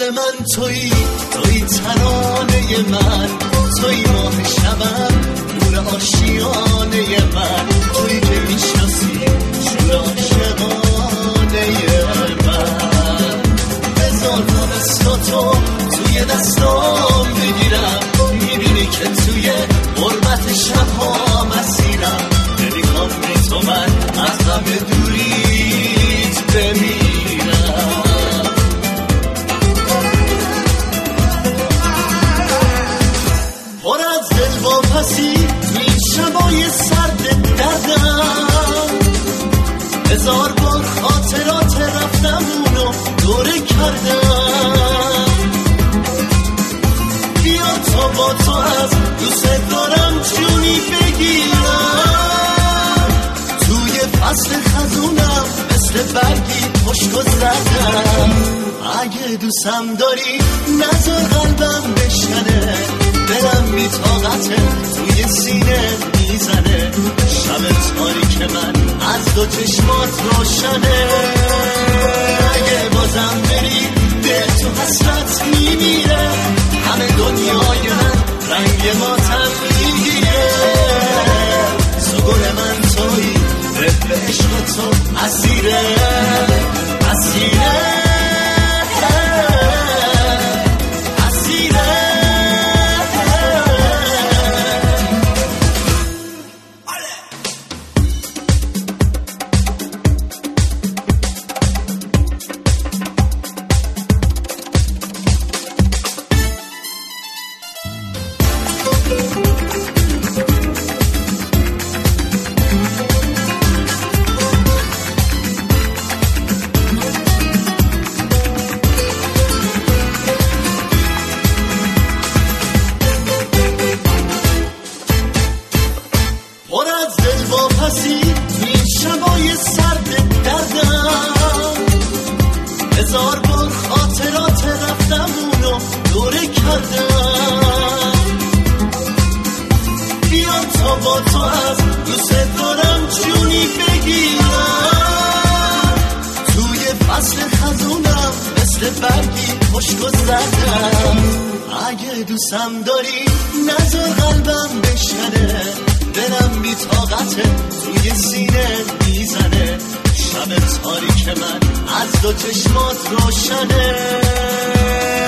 من تویی ترانه من، تویی ماه شبم، نور آشیانه من، تویی که میشناسی شور عاشقانه من. بذار دستاتو توی دستام بگیرم، میبینی که توی غربت شبها مسیرم، نمیخوام بی تو من از غم دوریت بمیرم. پر از دل با پسی توی شبای سرد دردم، هزار بار خاطرات رفتم اونو دوره کردم. بیا تا با تو از دوست دارم جونی بگیرم، توی فصل خزونم مثل برگی پشکو زدم. اگه دوستم داری نذار قلبم بشکنه، دلم بی طاقته توی سینه میزنه، شب تاریک من از دو چشمات روشنه. اگه بازم بری دل تو حسرت میمیره، همه دنیای من رنگ ماتم میگیره. سگل من تویی به عشق تو اسیره اسیره. اگه دوستم داری نذار قلبم بشکنه، دلم بی طاقته توی سینه میزنه، شب تاریک من از دو چشمات روشنه.